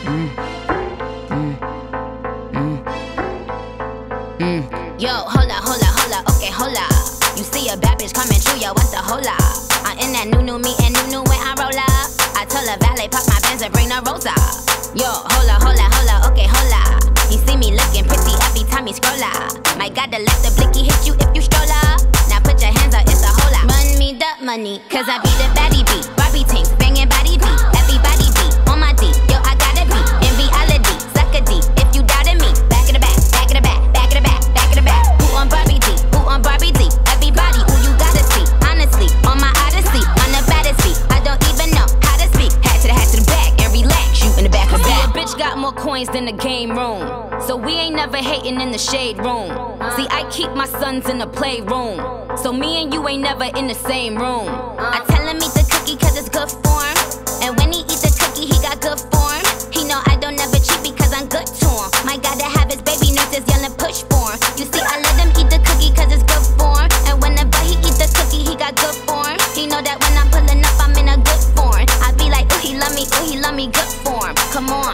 Yo, hola, okay, hola. You see a bad bitch coming through, yo, what's the hola? I'm in that new me and new when I roll up. I tell a valet, pop my Benz and bring the rosa. Yo, hola, okay, hola. He see me looking pretty every time he scroll up. Might gotta let the blicky hit you if you stroll up. Now put your hands up, it's a hola. Run me the money, cause I be the baddie beat. Barbie tank, banging body beat. Everybody beat on my D, yo, I gotta be in reality. Suck a D, if you doubted me. Back of the back, back of the back, back of the back, back of the back. Who on Barbie D? Who on Barbie D? Everybody who you gotta see. Honestly, on my odyssey, on the baddest beat. I don't even know how to speak. Hat to the back and relax, you in the back of the back. A bitch got more coins than the game room, so we ain't never hating in the shade room. See, I keep my sons in the playroom, so me and you ain't never in the same room. I tell him eat the cookie cause it's good form, and when he eat the cookie he got good form. He know I don't never cheat because I'm good to him. My gotta have his baby nurses yelling push for him. You see, I let him eat the cookie cause it's good form, and whenever he eat the cookie he got good form. He know that when I'm pulling up I'm in a good form. I be like, ooh he love me, good form. Come on,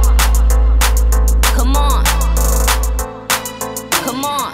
come on, come on.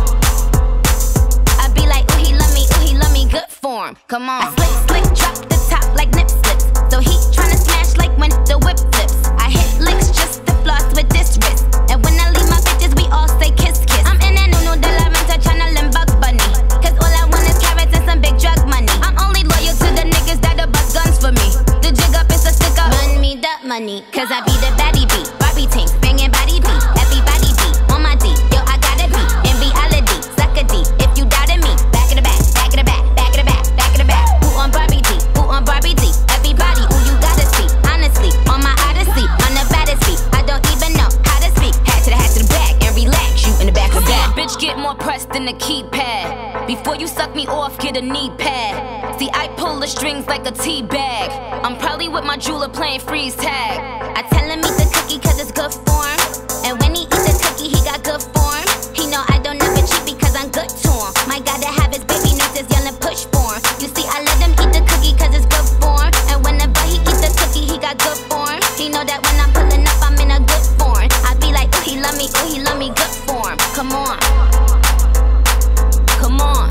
I be like, ooh he love me, good form. Come on. I slick, drop the top like nip slips, so he tryna smash like when the whip flips. I hit licks just to floss with this wrist, and when I leave my bitches we all say kiss. I'm in that new de la renta tryna limb Bugs Bunny, cause all I want is carrots and some big drug money. I'm only loyal to the niggas that'll bust guns for me. The jig up is a stick up. Run me the money, cause I be the baddie beat. Barbie tank, banging body beat. Everybody beat on my D, yo I gotta be in reality. Suck a D, if you doubted me. Back of the back, back of the back, back of the back, back of the back. Who on Barbie D? Who on Barbie D? Everybody who you gotta see. Honestly, on my odyssey, on the baddest beat. I don't even know how to speak. Hat to the back and relax, you in the back of the back. Bitch get more pressed than a keypad. Before you suck me off, get a knee pad. See, I pull the strings like a tea bag. I'm probably with my jeweler playing freeze tag. I tell him eat the cookie cause it's good form, and when he eat the cookie he got good form. He know I don't never cheat because I'm good to him. My gotta have his baby nurses yelling push for him. You see, I let him eat the cookie cause it's good form, and whenever he eat the cookie he got good form. He know that when I'm pulling up I'm in a good form. I be like, ooh he love me, good form. Come on, come on,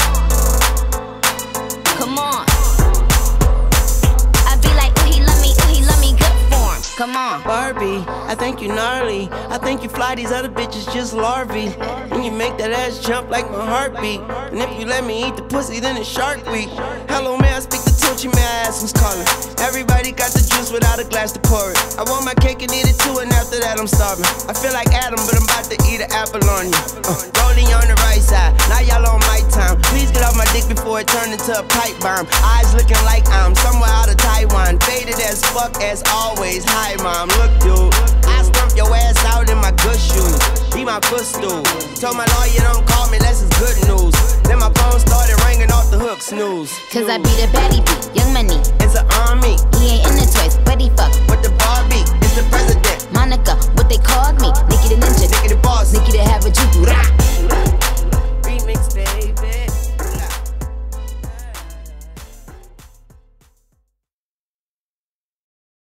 come on. I be like, ooh he love me, good form. Come on. Barbie, I think you gnarly. I think you fly these other bitches just larvae. When you make that ass jump like my heartbeat, and if you let me eat the pussy, then it's Shark Week. Hello, may I speak to Tucci? May I ask who's calling? Everybody got the juice without a glass to pour it. I want my cake and eat it too, and after that I'm starving. I feel like Adam, but I'm about to eat an apple on you. Rolling on the right side, now y'all on my time. Please get off my dick before it turned into a pipe bomb. Eyes looking like I'm somewhere out of Taiwan. Faded as fuck as always. Hi mom, look dude, I stump your ass out in my good shoes. Be my footstool. Told my lawyer don't call me unless it's good news. Then my phone started ringing off the hook, snooze. Cause I be the baddie beat, young money. It's an army. He ain't in the toys, but he fuck